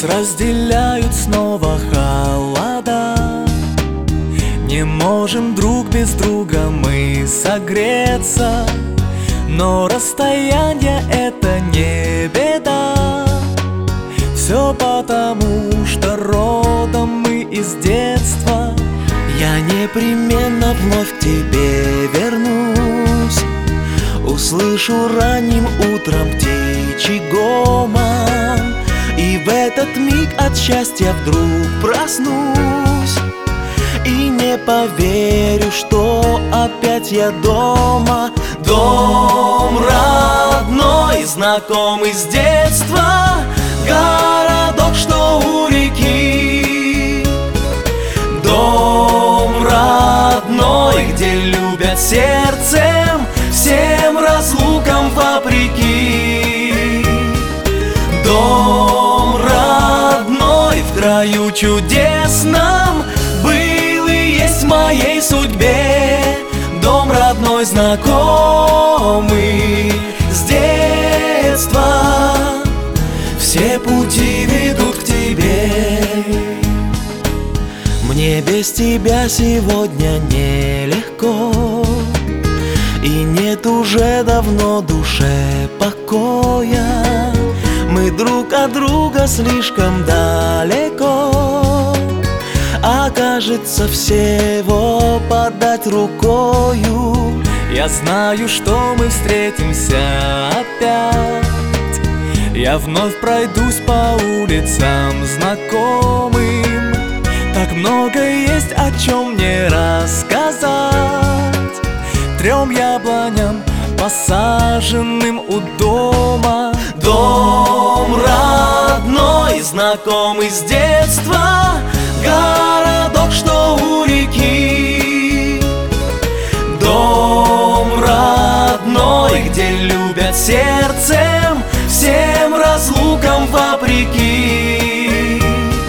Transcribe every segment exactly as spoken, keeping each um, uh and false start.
Нас разделяют снова холода. Не можем друг без друга мы согреться, но расстояние — это не беда. Все потому, что родом мы из детства. Я непременно вновь к тебе вернусь. Услышу ранним утром птичий гомон, и в этот миг от счастья вдруг проснусь. И не поверю, что опять я дома. Дом родной, знакомый с детства, городок, что у реки. Дом родной, где любят сердцем, всем разлукам вопреки. Дом родной в краю чудесном был и есть в моей судьбе. Дом родной, знакомый с детства, все пути ведут к тебе. Мне без тебя сегодня нелегко, и нет уже давно душе покоя. Мы друг от друга слишком далеко, а кажется, всего подать рукою. Я знаю, что мы встретимся опять. Я вновь пройдусь по улицам знакомым. Так много есть, о чем мне рассказать. Трем яблоням, посаженным у дома. Дом родной, знакомый с детства, городок, что у реки. Дом родной, где любят сердцем, всем разлукам вопреки.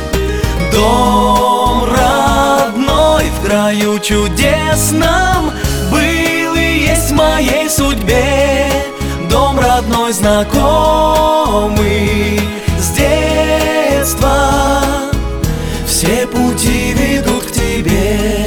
Дом родной в краю чудесном был и есть в моей судьбе. Дом родной, знакомый с детства, все пути ведут к тебе.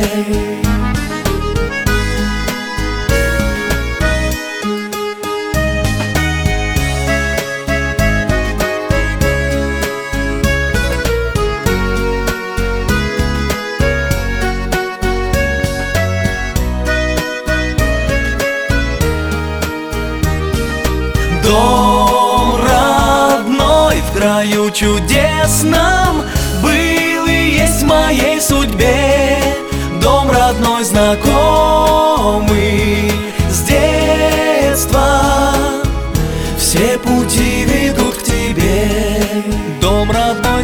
Дом родной в краю чудесном был и есть в моей судьбе. Дом родной, знакомый с детства, все пути ведут к тебе. Дом родной,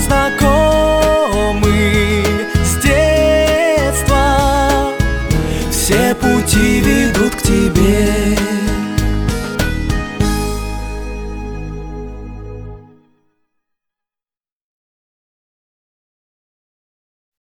знакомый с детства, все пути ведут